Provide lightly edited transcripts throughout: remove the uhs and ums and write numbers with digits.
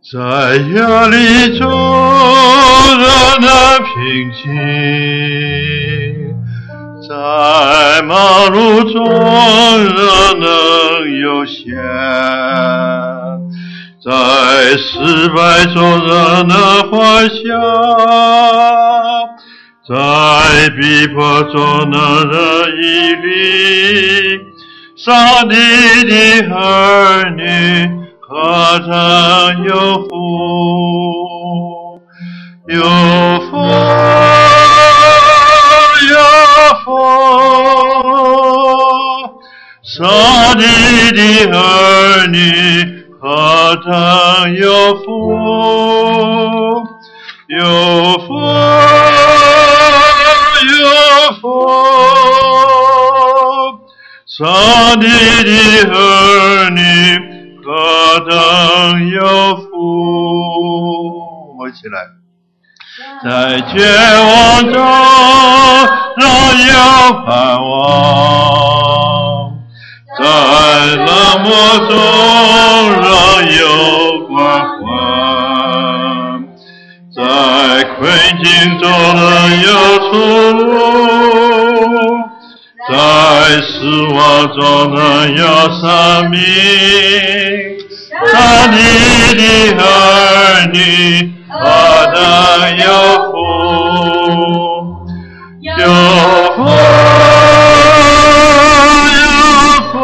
在压力中仍能平静，在忙碌中仍能悠闲，在失败中仍能欢笑，在逼迫中仍能屹立。上帝的儿女何等有福，有福，有福！上帝的儿女何等有福，有福，有福！上帝的儿女何等有福！我一起来，在绝望中仍有盼望，在冷漠中仍有关怀，在困境中仍有出路，在失望中能有生命。上帝的儿女何等有福，有福，有福！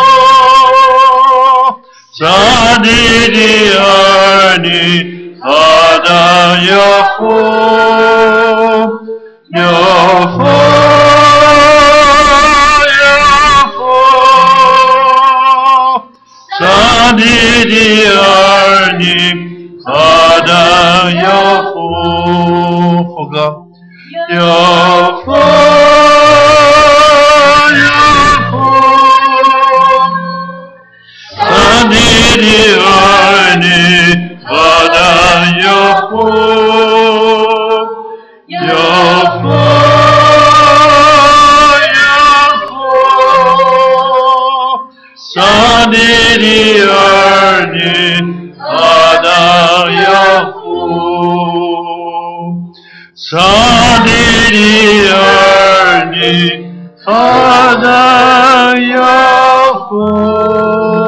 上帝的儿女何等有福，有福，上帝的儿女何等有福！副歌，有福，有福！上帝的儿女何等有福，有福，有福！上帝的儿女何等有福，上帝的儿女何等有福。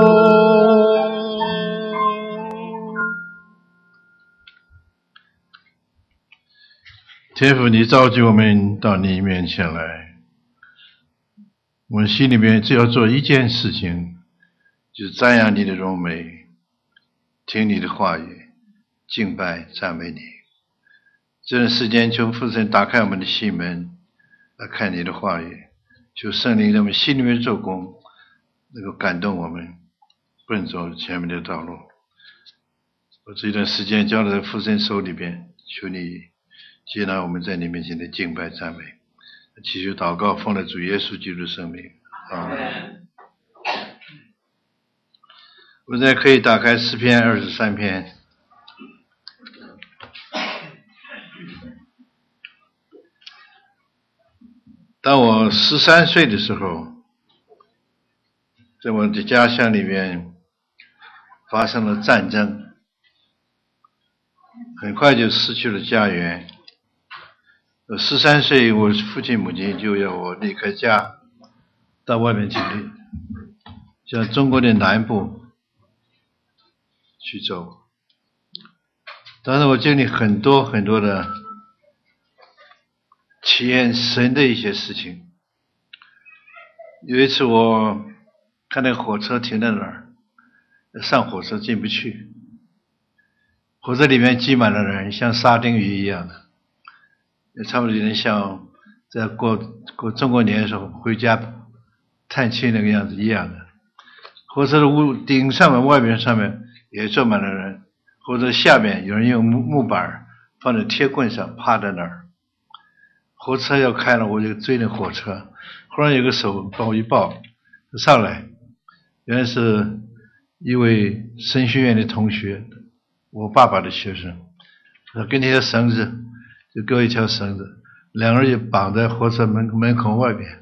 天父，你召集我们到你面前来，我们心里面只要做一件事情，就是赞扬你的荣美，听你的话语，敬拜赞美你。这段时间求父神打开我们的心门，来看你的话语，求圣灵在我们心里面做工，能够感动我们奔走前面的道路。我这段时间交在父神手里边，求你接纳我们在你面前的敬拜赞美，祈求祷告奉了主耶稣基督的圣名，阿们。我们现在可以打开诗篇23篇。当我13岁的时候，在我的家乡里面发生了战争，很快就失去了家园。13岁，我父亲母亲就要我离开家，到外面去，向中国的南部去走。当时我经历很多很多的体验神的一些事情。有一次我看那个火车停在那儿，上火车进不去，火车里面挤满了人，像沙丁鱼一样的，也差不多有点像在过中国年的时候回家探亲那个样子一样的。火车的屋顶上面、外边上面也坐满了人，火车下面有人用木板放在铁棍上趴在那儿。火车要开了，我就追那火车，忽然有个手把我一抱上来，原来是一位神学院的同学，我爸爸的学生，他给你条绳子，就给我一条绳子，两个人就绑在火车门口外边，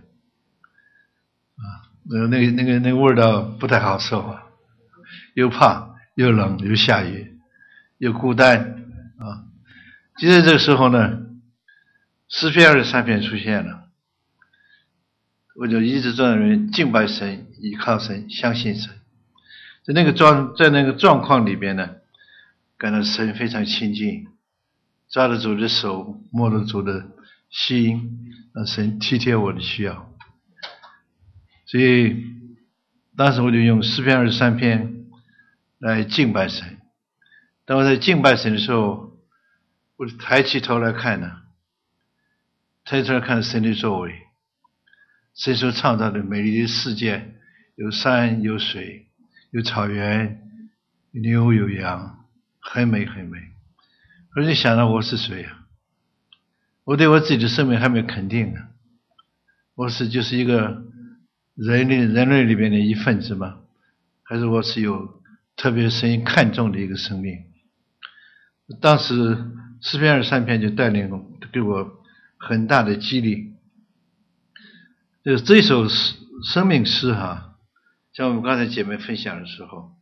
那个味道不太好受啊，又怕又冷又下雨， 又孤单啊。就在这个时候呢，诗篇23篇出现了，我就一直在那边敬拜神，依靠神，相信神。在那个状况里边呢，感到神非常亲近，抓得主的手，摸得主的心，让神体贴我的需要。所以当时我就用诗篇23篇来敬拜神。当我在敬拜神的时候，我抬起头来看呢，抬起头来看神的作为，神所创造的美丽的世界，有山有水，有草原，有牛有羊，很美很美。我就想到我是谁啊？我对我自己的生命还没有肯定呢。我就是一个人类里边的一份子吗？还是我是有特别神看重的一个生命？当时诗篇23篇就带领给我很大的激励。这首生命诗像我们刚才姐妹分享的时候，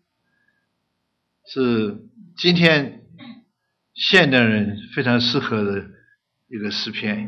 是今天现代人非常适合的一个诗篇，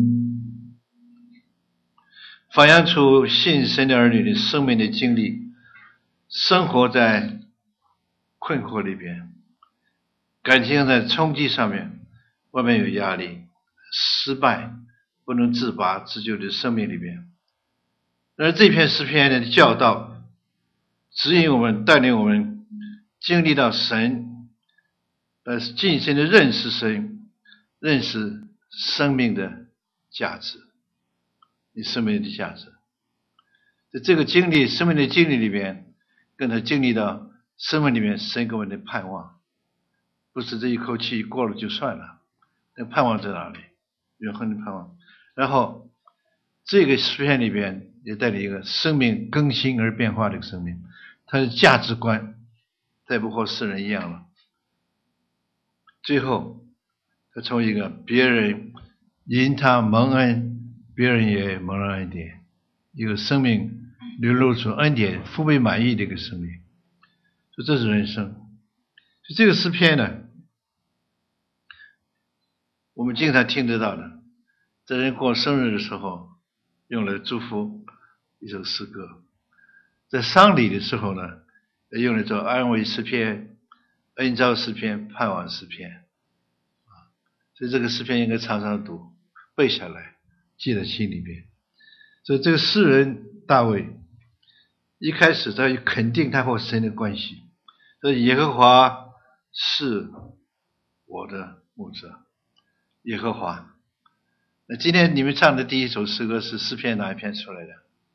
反映出信神的儿女的生命的经历，生活在困惑里边，感情在冲击上面，外面有压力，失败，不能自拔自救的生命里边。而这篇诗篇的教导指引我们，带领我们经历到神，尽心的认识神，认识生命的价值，你生命的价值。在这个生命的经历里边，跟他经历到生命里面神给我们的盼望，不是这一口气过了就算了，那盼望在哪里？永恒的盼望。然后这个诗篇里边也带了一个生命更新而变化的一个生命，他的价值观再不和世人一样了。最后他从一个别人因他蒙恩，别人也蒙了恩典，一个生命流露出恩典富倍满意的一个生命。所以这是人生。所以这个诗篇呢，我们经常听得到的，在人过生日的时候用来祝福一首诗歌，在丧礼的时候呢，用来做安慰诗篇、恩召诗篇、盼望诗篇。所以这个诗篇应该常常读，背下来，记在心里边。所以这个诗人大卫一开始他肯定他和神的关系，说耶和华是我的牧者。耶和华。那今天你们唱的第一首诗歌是诗篇哪一篇出来的？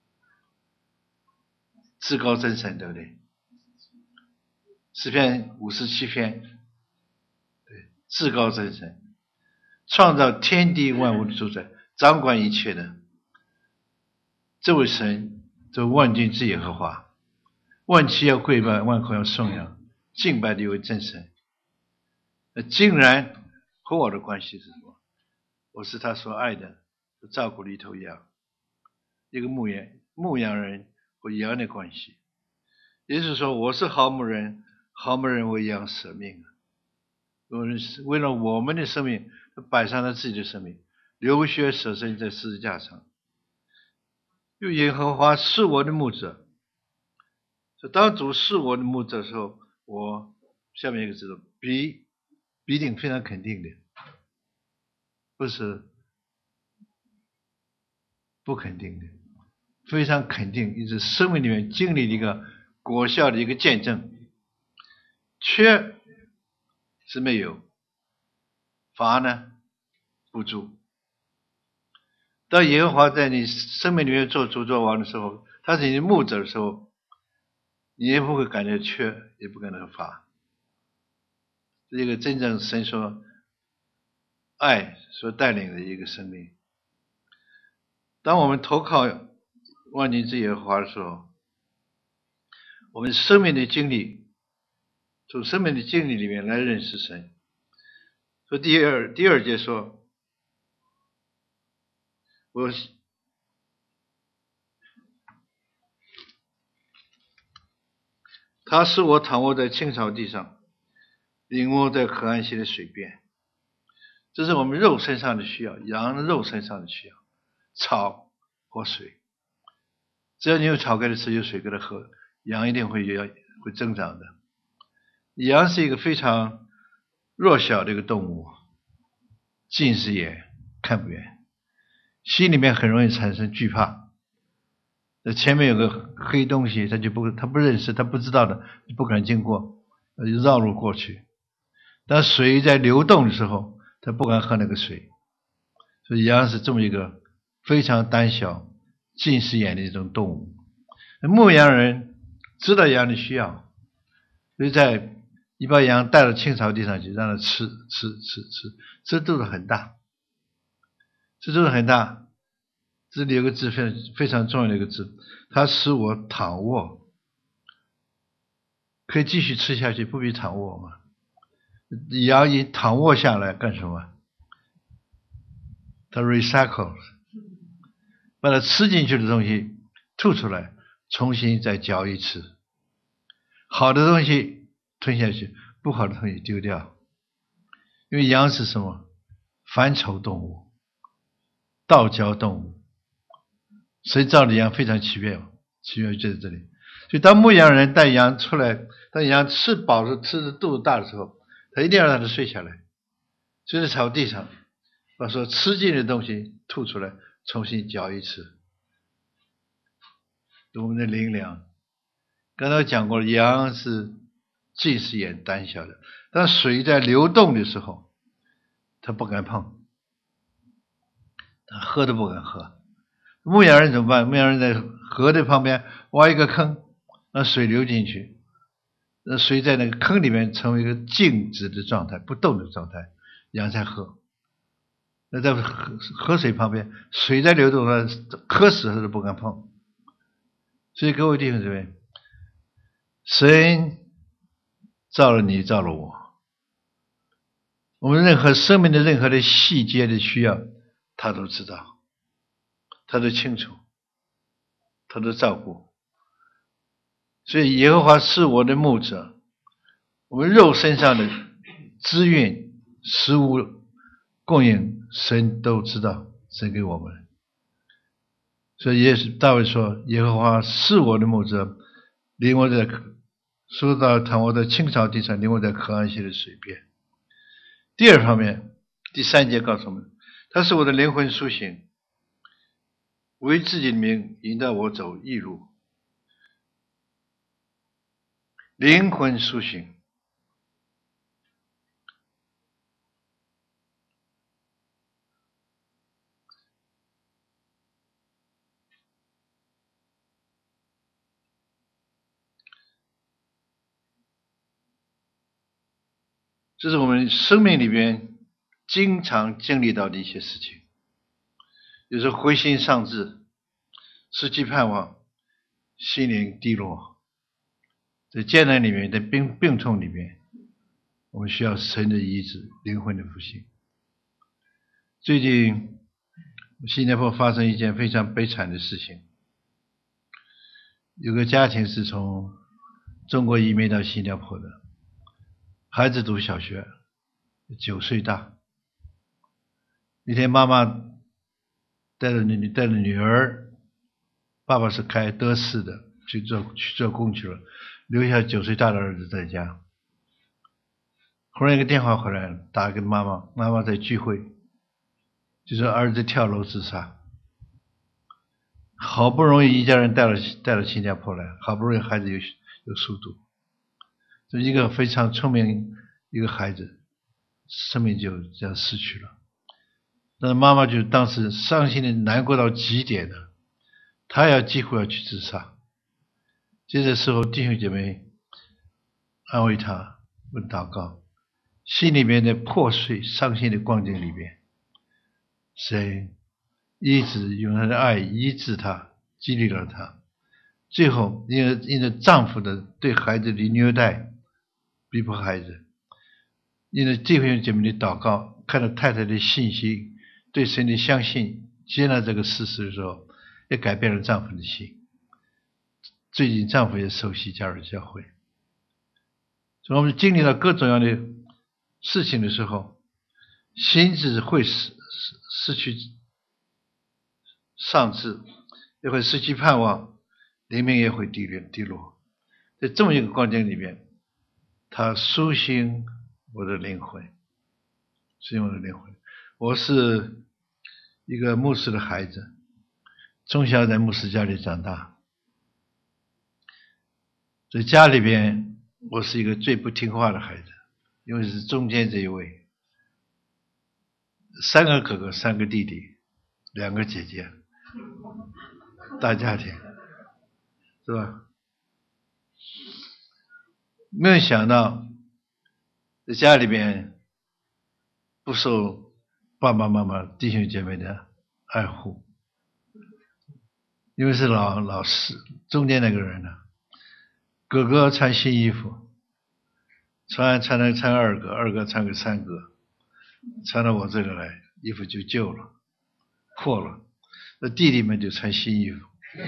至高真神，对不对？诗篇57篇，对，至高真神，创造天地万物的主宰，掌管一切的这位神，这万军之耶和华，万期要跪拜，万口要颂扬，敬拜的一位真神。竟然和我的关系是什么？我是他所爱的，照顾的一头羊，一个牧羊人和羊的关系。也就是说，我是好牧人，好牧人为羊舍命，为了我们的生命，摆上了自己的生命，流血舍身在十字架上。又耶和华是我的牧者，当主是我的牧者的时候，我下面一个字必定非常肯定的，不是不肯定的，非常肯定，也是生命里面经历的一个果效的一个见证。缺是没有，乏呢不足。当耶和华在你生命里面做主做王的时候，他是你的牧者的时候，你也不会感觉缺，也不感觉乏。这是一个真正神所爱所带领的一个生命。当我们投靠万军之耶和华的时候，我们生命的经历，从生命的经历里面来认识神。所以第二节说，他使我躺卧在青草地上， 临摹在可安息的水边。这是我们肉身上的需要，羊肉身上的需要，草和水。只要你有草给它吃，有水给它喝，羊一定会增长的。羊是一个非常弱小的一个动物，近视眼，看不远，心里面很容易产生惧怕。前面有个黑东西，他不认识，他不知道的，不敢经过，就绕路过去。当水在流动的时候，他不敢喝那个水。所以羊是这么一个非常胆小、近视眼的一种动物。牧羊人知道羊的需要，所以你把羊带到青草地上去，让它吃，这肚子很大，这肚子很大。这里有个字非常重要的一个字，它使我躺卧，可以继续吃下去，不必躺卧吗？羊一躺卧下来干什么？它 recycle， 把它吃进去的东西吐出来，重新再嚼一次。好的东西吞下去，不好的东西丢掉。因为羊是什么？反刍动物，道交动物。谁造的羊非常奇妙就在这里。所以当牧羊人带羊出来，当羊吃饱了，吃的肚子大的时候，他一定要让它睡下来，睡在草地上，把所吃进的东西吐出来，重新嚼一次。我们的灵粮，刚才讲过，羊是近视眼胆小的，当水在流动的时候，他不敢碰，他喝都不敢喝。牧羊人怎么办？牧羊人在河的旁边挖一个坑，让水流进去，让水在那个坑里面成为一个静止的状态，不动的状态，羊才喝。那在河水旁边，水在流动，它渴死它都不敢碰。所以各位弟兄姊妹，神造了你，造了我，我们任何生命的任何的细节的需要，他都知道，他都清楚，他都照顾。所以耶和华是我的牧者，我们肉身上的资源、食物供应，神都知道，神给我们。所以大卫说，耶和华是我的牧者，领我在说到躺卧在青草地上，领我在可安息的水边。第二方面，第3节告诉我们，他是我的灵魂苏醒，为自己的名引导我走义路。灵魂苏醒，这是我们生命里边经常经历到的一些事情。有时候灰心丧志，失去盼望，心灵低落，在艰难里面，在病痛里面，我们需要神的医治，灵魂的复兴。最近新加坡发生一件非常悲惨的事情，有个家庭是从中国移民到新加坡的，孩子读小学，9岁大。那天妈妈带着女儿，爸爸是开德士的，去做工去了，留下9岁大的儿子在家。忽然一个电话回来了，打给妈妈，妈妈在聚会，就说儿子跳楼自杀。好不容易一家人带到新加坡来，好不容易孩子有速度，就一个非常聪明一个孩子，生命就这样失去了。但是妈妈就当时伤心的难过到极点了，她几乎要去自杀。这个时候弟兄姐妹安慰她，问祷告，心里面的破碎伤心的光景里面，神一直用他的爱医治她，激励了她。最后因着丈夫的对孩子的虐待逼迫孩子，因着弟兄姐妹的祷告，看到太太的信心，对神的相信，接纳这个事实的时候，也改变了丈夫的心。最近丈夫也受洗加入教会。所以我们经历了各种样的事情的时候，心智会失去上智，也会失去盼望，灵命也会低落。在这么一个光景里面，他苏醒我的灵魂，苏醒我的灵魂。我是一个牧师的孩子，从小在牧师家里长大，在家里边我是一个最不听话的孩子，因为是中间这一位，3个哥哥3个弟弟2个姐姐，大家庭是吧？没有想到在家里边不受爸爸妈妈弟兄姐妹的爱护，因为是老师中间那个人呢，哥哥穿新衣服，穿2个，2个穿个3个，穿到我这里来，衣服就旧了，破了，那弟弟们就穿新衣服。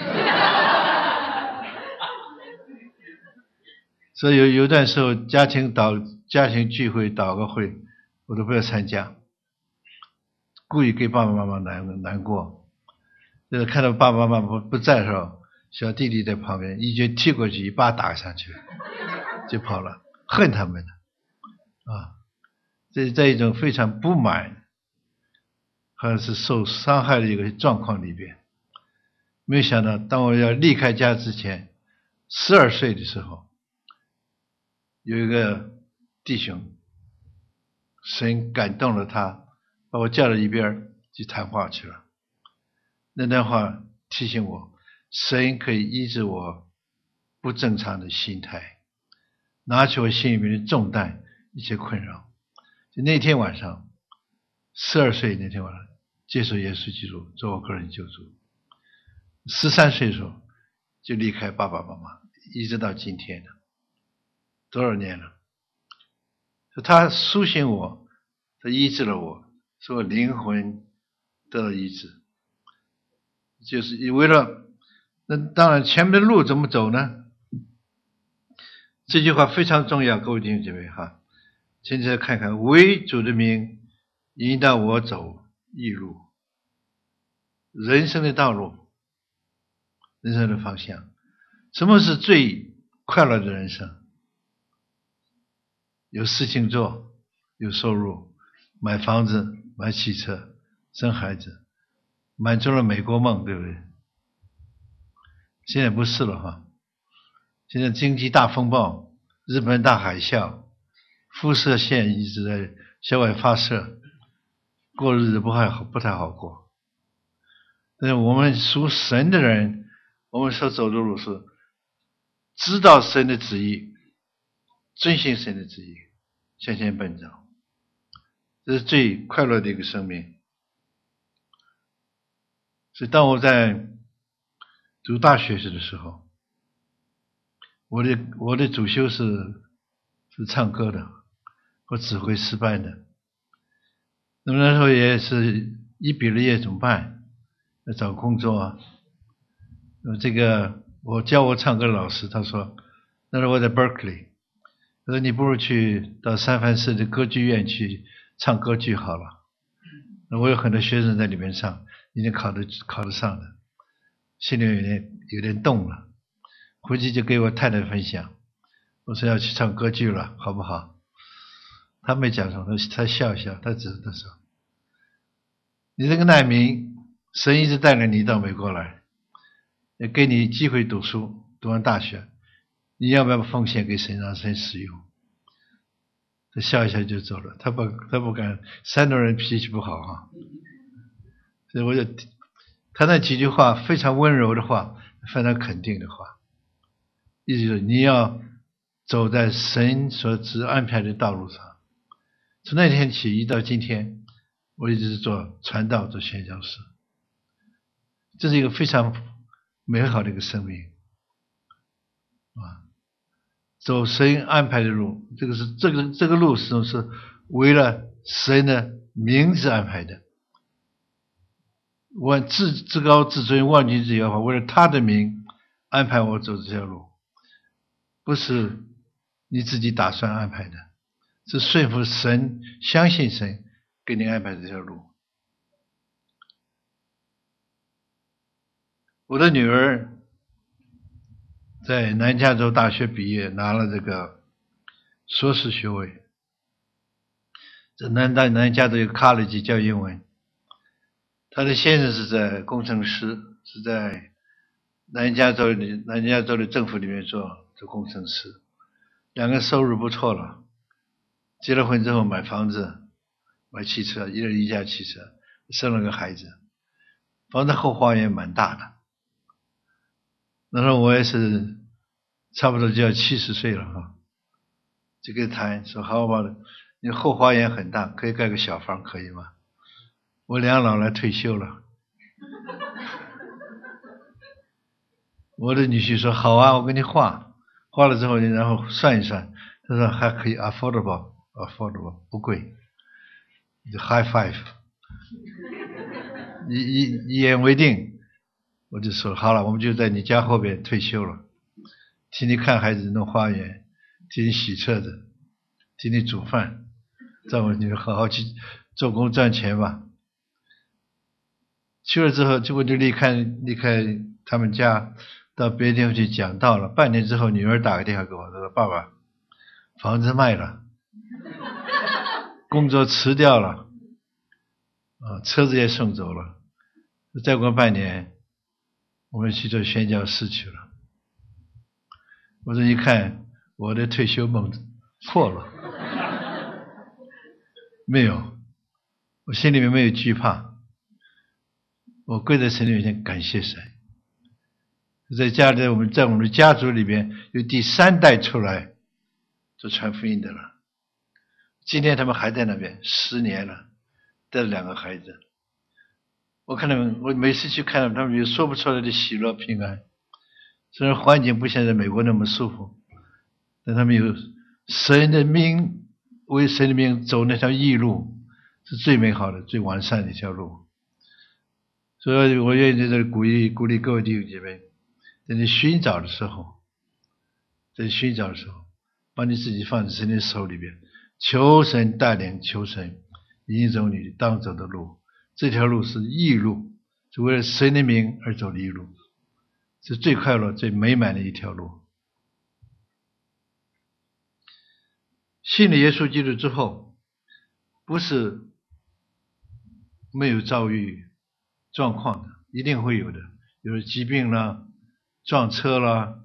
所以有段时候家庭聚会祷告会我都不要参加，故意给爸爸妈妈难过。就是看到爸爸妈妈不在的时候，小弟弟在旁边一脚踢过去，一巴打上去就跑了，恨他们啊！这是在一种非常不满好像是受伤害的一个状况里边。没有想到当我要离开家之前，12岁的时候，有一个弟兄，神感动了他，把我叫到一边去谈话去了。那段话提醒我，神可以医治我不正常的心态，拿起我心里面的重担，一些困扰。就那天晚上，12岁那天晚上，接受耶稣基督做我个人救主。13岁的时候就离开爸爸妈妈，一直到今天了，多少年了？他苏醒我，他医治了我，使我灵魂得到医治。就是为了，那当然前面的路怎么走呢？这句话非常重要，各位弟兄姐妹哈，现在看看，为主的名引导我走义路，人生的道路，人生的方向。什么是最快乐的人生？有事情做，有收入，买房子，买汽车，生孩子，满足了美国梦，对不对？现在不是了哈，现在经济大风暴，日本大海啸，辐射线一直在向外发射，过日子不太好过。但是我们属神的人，我们所走的路是知道神的旨意，遵行神的旨意，向前奔走，这是最快乐的一个生命。所以当我在读大学的时候，我的主修是唱歌的，和指挥诗班的。那么那时候也是一毕了业怎么办？要找工作啊。这个我教我唱歌的老师他说，那时候我在 Berkeley， 他说你不如去到三藩市的歌剧院去唱歌剧好了。我有很多学生在里面唱，一定考得上的，心里有点动了。回去就给我太太分享，我说要去唱歌剧了，好不好？他没讲什么，他笑一笑，他只是他说，你这个难民，神一直带领你到美国来，也给你机会读书，读完大学，你要不要奉献给神，让神使用？他笑一笑就走了，他不敢，山东人脾气不好啊，所以我就他那几句话非常温柔的话，非常肯定的话，意思就是你要走在神所指安排的道路上。从那天起一到今天，我一直是做传道，做宣教士，这是一个非常美好的一个生命啊！走神安排的路，这个路是为了神的名字安排的。我至高至尊万军之耶和华为了他的名安排我走这条路，不是你自己打算安排的， 是顺服神，相信神给你安排这条路。我的女儿在南加州大学毕业，拿了这个硕士学位。在南加州有 college 教英文。她的先生是在工程师，是在南加州的政府里面做工程师，两个收入不错了。结了婚之后买房子，买汽车，一人一架汽车，生了个孩子。房子后花园蛮大的。那时候我也是差不多就要70岁了哈，就跟他谈说好吧，你后花园很大，可以盖个小房可以吗？我两老来退休了。我的女婿说好啊，我给你画了之后，然后算一算，他说还可以 affordable 不贵，就 high five， 一言为定。我就说好了，我们就在你家后边退休了，替你看孩子弄花园，替你洗车子，替你煮饭，照顾你好好去做工赚钱吧。去了之后，结果就离开他们家，到别的地方去讲道了。半年之后，女儿打个电话给我，说爸爸，房子卖了，工作辞掉了，车子也送走了。再过半年，我们去做宣教士去了。我说你看我的退休梦破了。没有，我心里面没有惧怕，我跪在神面前感谢神。在我们的家族里边有第3代出来做传福音的了。今天他们还在那边10年了，带了2个孩子。我看他们，我每次去看他们有说不出来的喜乐平安。虽然环境不像在美国那么舒服，但他们有神的名，为神的名走那条义路，是最美好的、最完善的一条路。所以我愿意在这里鼓励各位弟兄姐妹，在你寻找的时候，把你自己放在神的手里边，求神带领，求神引走你当走的路。这条路是义路，是为了神的名而走的义路，是最快乐、最美满的一条路。信了耶稣基督之后，不是没有遭遇状况的，一定会有的，有疾病啦，撞车啦，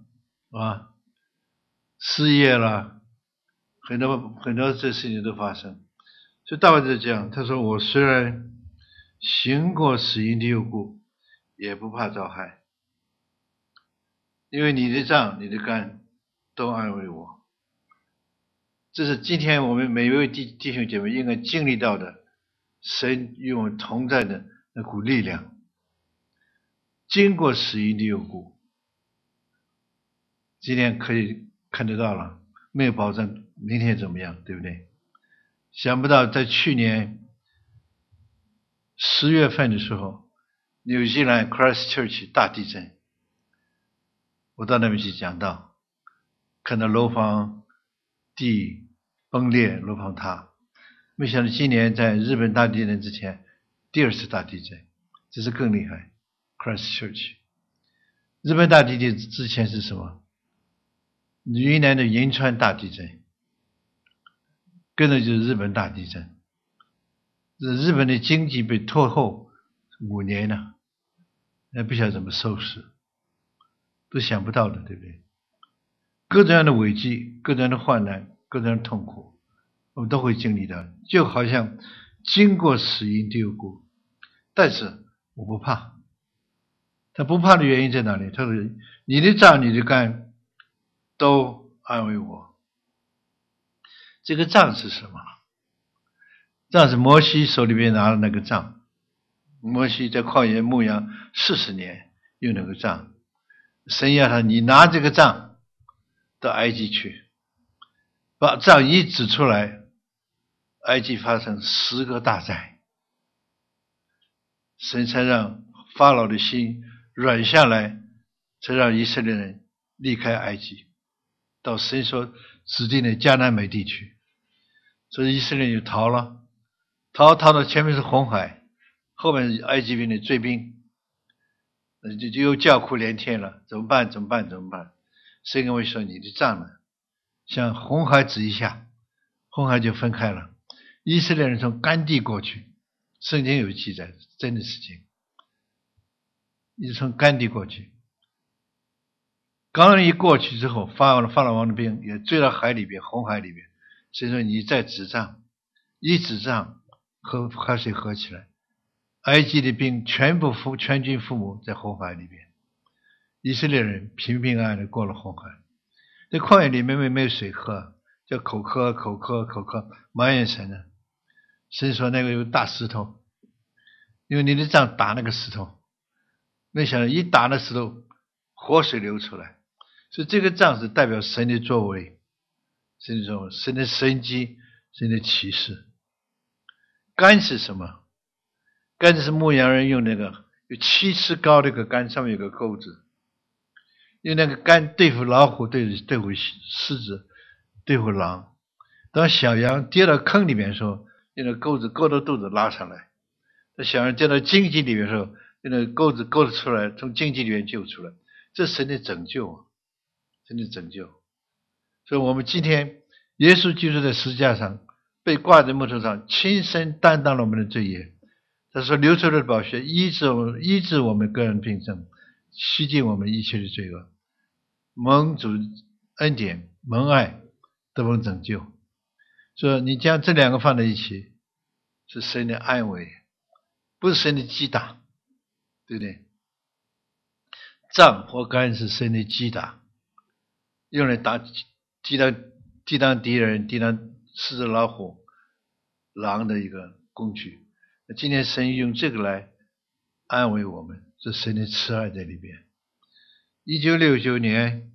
失业啦，很多这事情都发生。所以大卫就这样，他说我虽然行过死荫的幽谷，也不怕遭害，因为你的杖你的竿都安慰我。这是今天我们每一位弟兄姐妹应该经历到的神与我们同在的那股力量。经过死荫的幽谷，今天可以看得到了，没有保证明天怎么样，对不对？想不到在去年10月份的时候，纽西兰 Christchurch 大地震，我到那边去讲道，看到楼房地崩裂，楼房塌。没想到今年在日本大地震之前，第2次大地震，这是更厉害。Christchurch 日本大地震之前是什么？云南的银川大地震，跟着就是日本大地震。日本的经济被拖后5年了，也不晓得怎么收拾，都想不到的，对不对？各种样的危机，各种样的患难，各种样的痛苦，我们都会经历到，就好像经过死荫的幽谷，但是我不怕。他不怕的原因在哪里？他说你的杖你的竿都安慰我。这个杖是什么？杖是摩西手里边拿的那个杖。摩西在旷野牧羊40年，用那个杖。神要他，你拿这个杖到埃及去，把杖一指出来，埃及发生10个大灾，神才让法老的心软下来，才让以色列人离开埃及，到神所指定的迦南美地去。 所以以色列就逃了，逃到前面是红海，后面是埃及兵的追兵，就又叫苦连天了，怎么办？神跟我说，你的杖呢，像红海指一下，红海就分开了，以色列人从干地过去，圣经有记载，真的事情，你从干地过去，刚一过去之后，法老王的兵也追到海里边，红海里边，所以说你再指杖，一指杖和海水合起来，埃及的兵全军覆没在红海里边，以色列人平平安安的过了红海。这旷野里面没有水喝，叫口渴，埋怨神呢。神说那个有大石头，因为你的杖打那个石头，没想到一打那石头，活水流出来。所以这个杖是代表神的作为，神的神迹，神的启示。竿是什么？竿是牧羊人用那个有7尺高的一个竿，上面有个钩子，用那个竿对付老虎，对付狮子，对付狼。当小羊跌到坑里面的时候，用那钩子勾到肚子拉上来；当小羊跌到荆棘里面的时候，用那钩子勾得出来，从荆棘里面救出来。这是神的拯救啊，神的拯救。所以我们今天耶稣基督在十字架上被挂在木头上，亲身担当了我们的罪孽。他说流出的宝血医治我们个人病症，洗净我们一切的罪恶，蒙主恩典，蒙爱，得蒙拯救。所以你将这两个放在一起，是神的安慰，不是神的击打，对不对？杖或竿是神的击打，用来抵挡敌人，抵挡狮子老虎狼的一个工具。今天神用这个来安慰我们，是神的慈爱在里边。1969年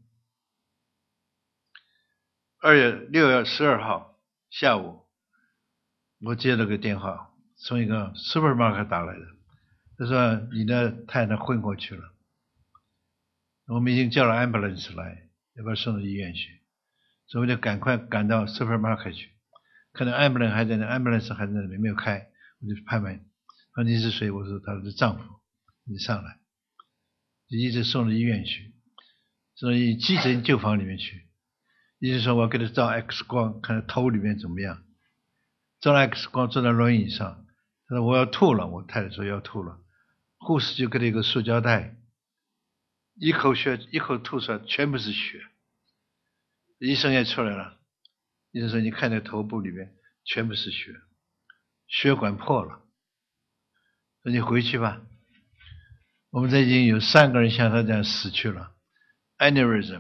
6月12号下午，我接了个电话，从一个 supermarket 打来的，他说你的太太昏过去了，我们已经叫了 ambulance 来，要不要送到医院去？所以我就赶快赶到 supermarket 去，看到 ambulance 还在那里没有开，我就拍门，说你是谁？我说他的丈夫，你上来，就一直送到医院去，送到急诊救房里面去。医生说我给他照 X 光，看他头里面怎么样。照了 X 光，坐在轮椅上，他说我要吐了，我太太说要吐了，护士就给他一个塑胶袋，一口吐出来，全部是血。医生也出来了，医生说你看那头部里面全部是血，血管破了，说你回去吧。我们这已经有3个人像他这样死去了 ，aneurysm，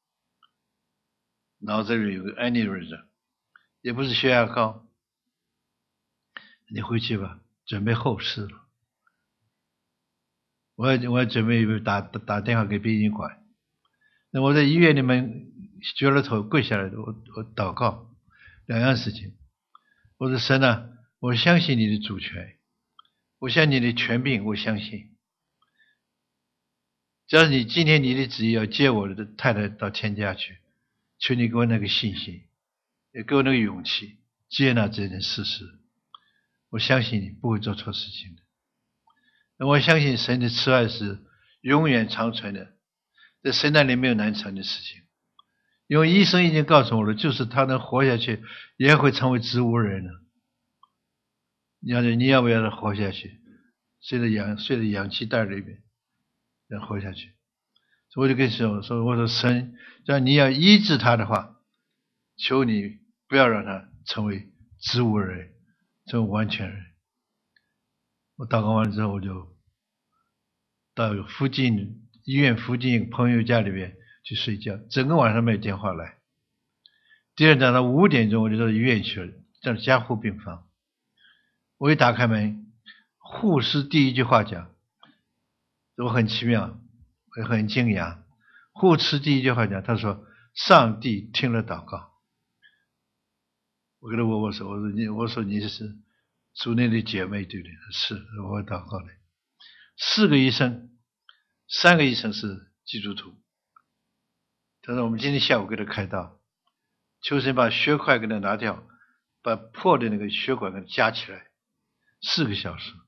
脑子里有个 aneurysm， 也不是血压高，你回去吧，准备后事了。我还准备打电话给殡仪馆。那我在医院里面撅了头跪下来，我祷告2样事情。我说神啊，我相信你的主权，我相信你的权柄，我相信。只要是你今天你的旨意要接我的太太到天家去，求你给我那个信心，也给我那个勇气，接纳这件事实。我相信你不会做错事情的。那我相信神的慈爱是永远长存的，在神那里没有难成的事情。因为医生已经告诉我了，就是他能活下去，也会成为植物人了。你要不要他活下去？睡在氧气袋里面，要活下去。所以我就跟神说，我说神，只要你要医治他的话，求你不要让他成为植物人，成为完全人。我祷告完了之后，我就到医院附近朋友家里面去睡觉，整个晚上没有电话来。第二天早上5点钟我就到医院去了，在加护病房。我一打开门，护士第一句话讲，我很奇妙，我很惊讶。护士第一句话讲，他说上帝听了祷告。我跟他握手，我说你是主内的姐妹对不对？是，我祷告的。4个医生，3个医生是基督徒。他说我们今天下午给他开刀，求神把血块给他拿掉， 把破的那个血管给夹起来，4个小时。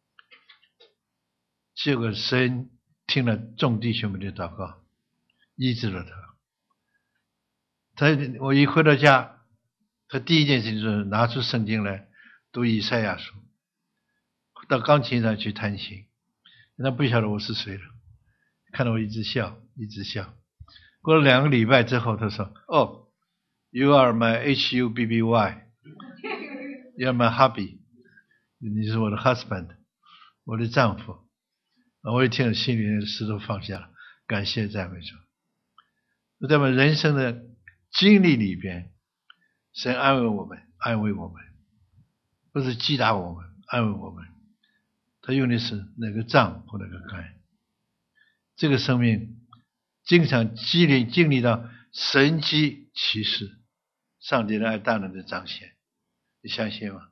结果神听了众弟兄们的祷告，医治了他。我一回到家，他第一件事就是拿出圣经来读以赛亚书，到钢琴上去弹琴。他不晓得我是谁了，看到我一直笑，一直笑。过了2个礼拜之后，他说：“哦 ，You are my hubby, You are my hubby， 你是我的 husband， 我的丈夫。”我一听，心里的石头放下了，感谢赞美主。在我们人生的经历里边，神安慰我们，安慰我们，不是击打我们，安慰我们。他用的是哪个杖或哪个杆。这个生命经常经历到神迹奇事，上帝的爱大能的彰显，你相信吗？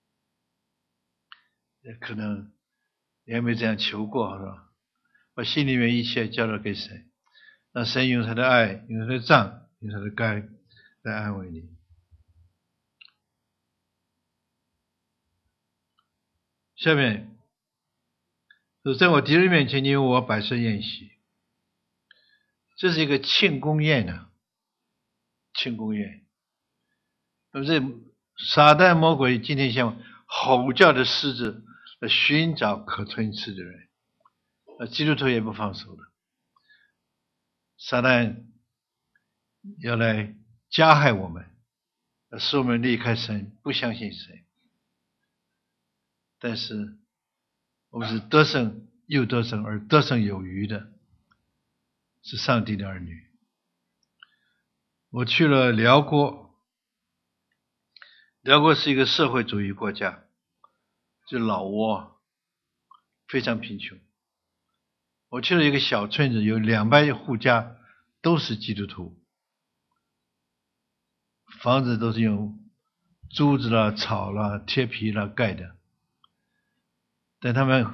可能你还没这样求过，是吧？把心里面一切交到给神，让神用他的爱，用他的杖，用他的杆来安慰你。下面说，在我敌人面前，你为我摆设宴席。这是一个庆功宴呢，庆功宴。那么这撒旦魔鬼今天像吼叫的狮子来寻找可吞吃的人，基督徒也不放手的。撒旦要来加害我们，使我们离开神，不相信神。但是我们是得胜又得胜，而得胜有余的，是上帝的儿女。我去了辽国，辽国是一个社会主义国家，就老挝，非常贫穷。我去了一个小村子，有200户家都是基督徒，房子都是用竹子啦、草啦、铁皮啦盖的。但他们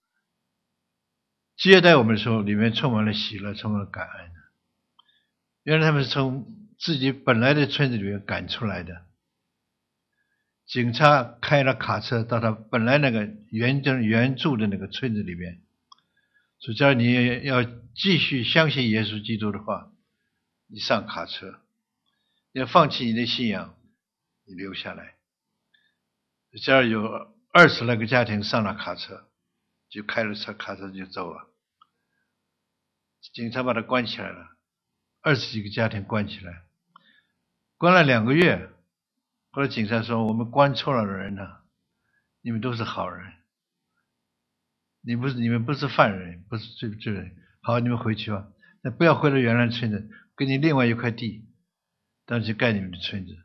接待我们的时候，里面充满了喜乐，充满了感恩。原来他们是从自己本来的村子里面赶出来的。警察开了卡车到他本来那个原住的那个村子里面，说假如你要继续相信耶稣基督的话，你上卡车；你要放弃你的信仰，你留下来。假如有20来个家庭上了卡车，就开了车，卡车就走了。警察把他关起来了，20几个家庭关起来，关了2个月。后来警察说：“我们关错了人了，你们都是好人，你们不是犯人，不是罪人。好，你们回去吧。那不要回到原来的村子，给你另外一块地，当去盖你们的村子。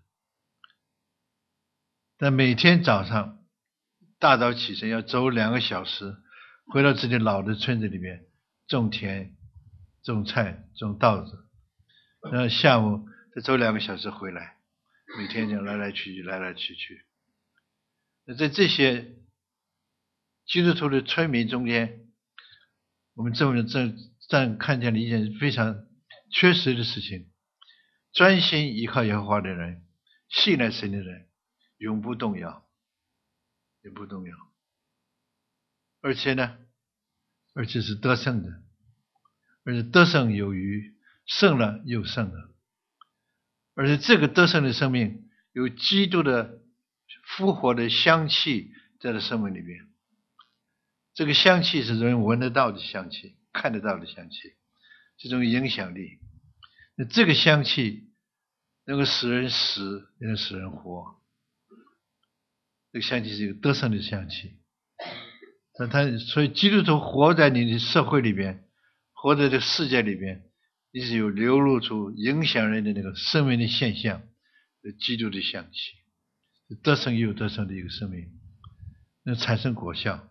但每天早上大早起身要走2个小时，回到自己老的村子里面种田、种菜、种稻子，然后下午再走2个小时回来。”每天这样来来去去，来来去去。那在这些基督徒的村民中间，我们看见了一件非常确实的事情：专心依靠耶和华的人，信赖神的人，永不动摇，永不动摇。而且是得胜的，而且得胜有余，胜了又胜了。而且这个得胜的生命有基督的复活的香气在他生命里面，这个香气是人闻得到的香气，看得到的香气，这种影响力。那这个香气能够使人死，也能使人活。这个香气是一个得胜的香气。所以基督徒活在你的社会里边，活在这个世界里边，你是有流露出影响人的那个生命的现象，基督的香气，得胜又得胜的一个生命，能产生果效。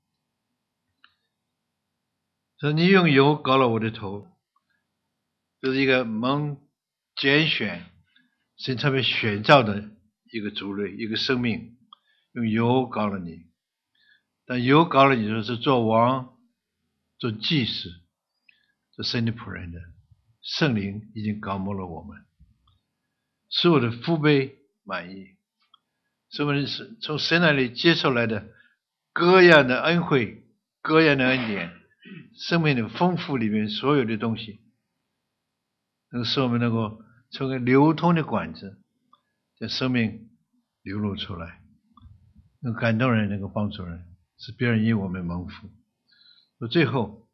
说你用油膏了我的头，就是一个蒙拣选、神特别选召的一个族类，一个生命，用油膏了你。但油膏了你就是做王、做祭司、做神的仆人的。圣灵已经膏抹了我们，使我的父辈满意， 我们是从神那里接受来的各样的恩惠、各样的恩典，生命的丰富里面所有的东西，能使我们能够成为流通的管子，将生命流露出来，能感动人，能够帮助人，使别人因我们蒙福。最后，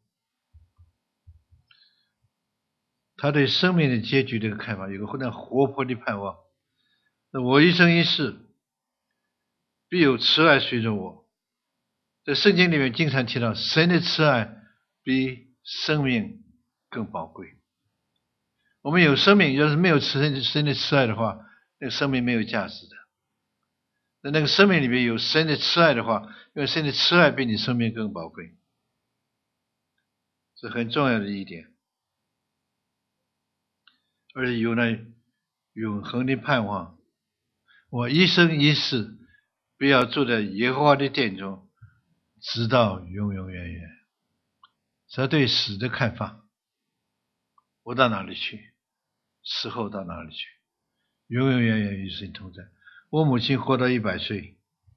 他对生命的结局这个看法有个非常活泼的盼望。我一生一世必有慈爱随着我。在圣经里面经常提到，神的慈爱比生命更宝贵。我们有生命，要是没有神的慈爱的话，那个生命没有价值的。那个生命里面有神的慈爱的话，因为神的慈爱比你生命更宝贵，是很重要的一点。而且有了永恒的盼望，我一生一世必要住在耶和华的殿中，直到永永远远。这对死的看法，我到哪里去，死后到哪里去，永永远远与神同在。我母亲活到100岁，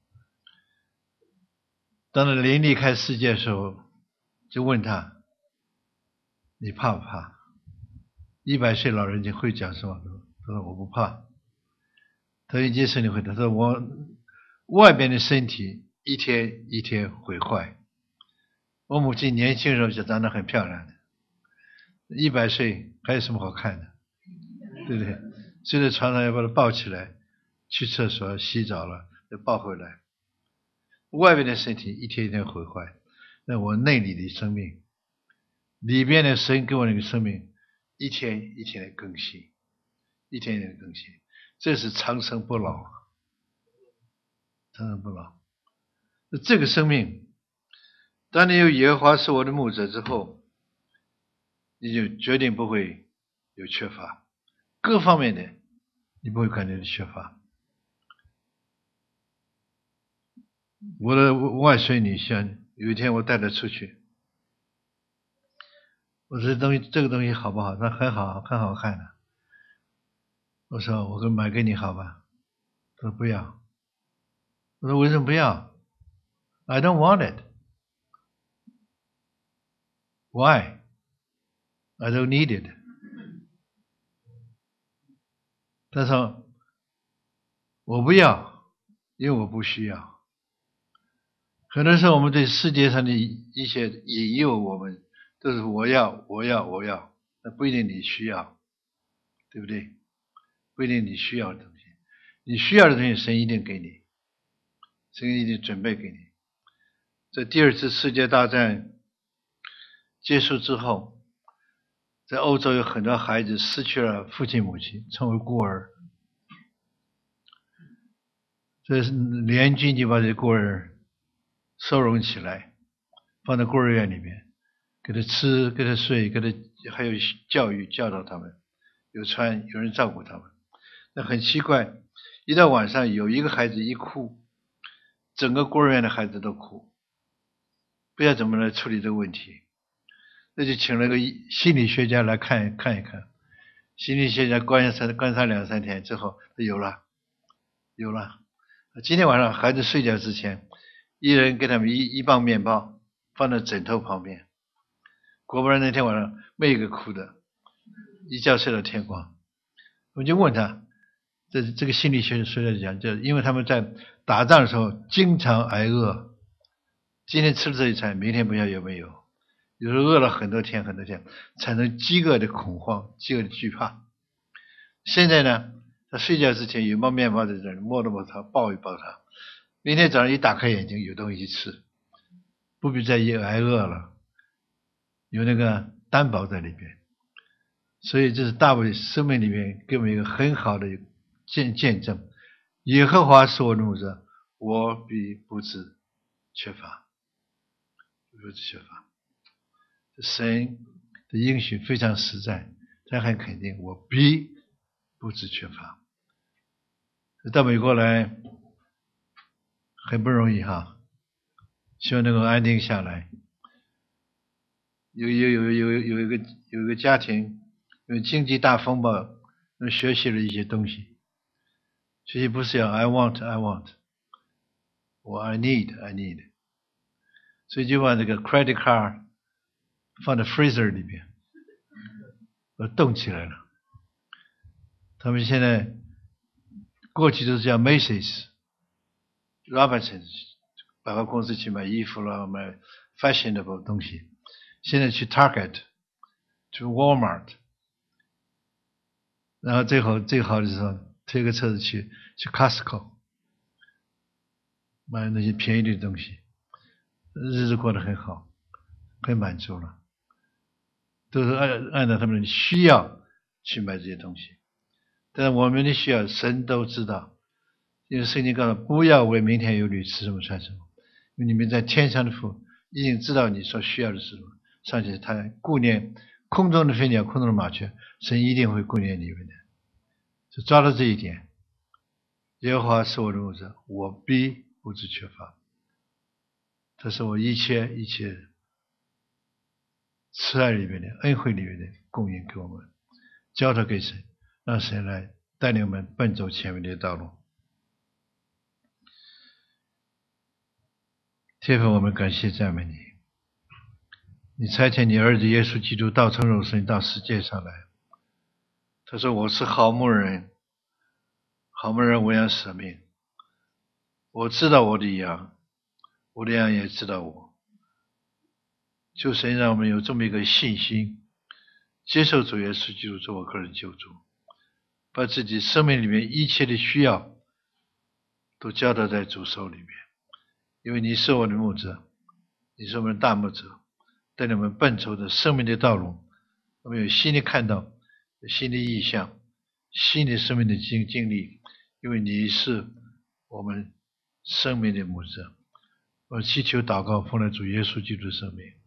当她临离开世界的时候，就问她：你怕不怕？100岁老人家会讲什么？他说我不怕。他一接受你回答，他说我外边的身体一天一天毁坏。我母亲年轻时候就长得很漂亮的，100岁还有什么好看的？对不对？睡在床上要把她抱起来，去厕所洗澡了再抱回来。外边的身体一天一天毁坏，那我内里的生命，里边的神给我那个生命，一天一天的更新，一天一天的更新，这是长生不老，长生不老。这个生命，当你有耶和华是我的牧者之后，你就决定不会有缺乏，各方面的你不会感觉到缺乏。我的外孙女婿有一天我带她出去，我说这个东西好不好？他很好，很好看的。我说我买给你好吧？他说不要。我说为什么不要？ I don't want it. Why? I don't need it. 他说我不要，因为我不需要。很多时候我们对世界上的一些引诱，我们都是我要，那不一定你需要，对不对？不一定你需要的东西，你需要的东西神一定给你，神一定准备给你。在第2次世界大战结束之后，在欧洲有很多孩子失去了父亲母亲，成为孤儿。所以联军就把这孤儿收容起来，放在孤儿院里面，给他吃，给他睡，给他还有教育，教导他们，有穿，有人照顾他们。那很奇怪，一到晚上有一个孩子一哭，整个孤儿院的孩子都哭，不知道怎么来处理这个问题。那就请了个心理学家来看一看。心理学家观察2-3天之后，有了。今天晚上孩子睡觉之前，一人给他们一磅面包，放在枕头旁边。果不然那天晚上没一个哭的，一觉睡到天光。我就问他，这个心理学学家讲，就因为他们在打仗的时候经常挨饿，今天吃了这一餐，明天不知道有没有，有时候饿了很多天，产生饥饿的恐慌，饥饿的惧怕。现在呢，他睡觉之前有包面包在这里，摸了摸他，抱一抱他，明天早上一打开眼睛有东西吃，不必再挨饿了，有那个担保在里边。所以这是大卫生命里面给我们一个很好的见证，耶和华是我的牧者，我必不致缺乏。神的应许非常实在，他很肯定，我必不致缺乏。到美国来很不容易哈，希望能够安定下来。有一个家庭，因为经济大风暴，学习了一些东西。学习不是要 I want， 我 I need。所以就把这个 credit card 放在 freezer 里边，冻起来了。他们现在过去都是叫 Macy's、Robinsons 百货公司去买衣服了，买 fashionable 东西，现在去 Target、去 Walmart， 然后最好的时候推个车子去 Costco 买那些便宜的东西，日子过得很好，很满足了，都是按照他们的需要去买这些东西。但是我们的需要神都知道，因为圣经告诉不要为明天有虑吃什么穿什么，因为你们在天上的父已经知道你所需要的是什么，尚且他顾念空中的飞鸟、空中的麻雀，神一定会顾念你们的。就抓到这一点，耶和华是我的牧者，我必不致缺乏。这是我一切慈爱里面的恩惠里面的供应给我们，交托给神，让神来带领我们奔走前面的道路。天父，我们感谢赞美你，你差遣你儿子耶稣基督道成肉身到世界上来。他说我是好牧人，好牧人为羊舍命。我知道我的羊，我的羊也知道我。求神让我们有这么一个信心，接受主耶稣基督做我个人救主，把自己生命里面一切的需要都交托在主手里面。因为你是我的牧者，你是我们的大牧者，带领我们奔走的生命的道路，我们有新的看到，有新的意象，新的生命的经历，因为你是我们生命的牧者。我祈求祷告，奉了主耶稣基督的圣名。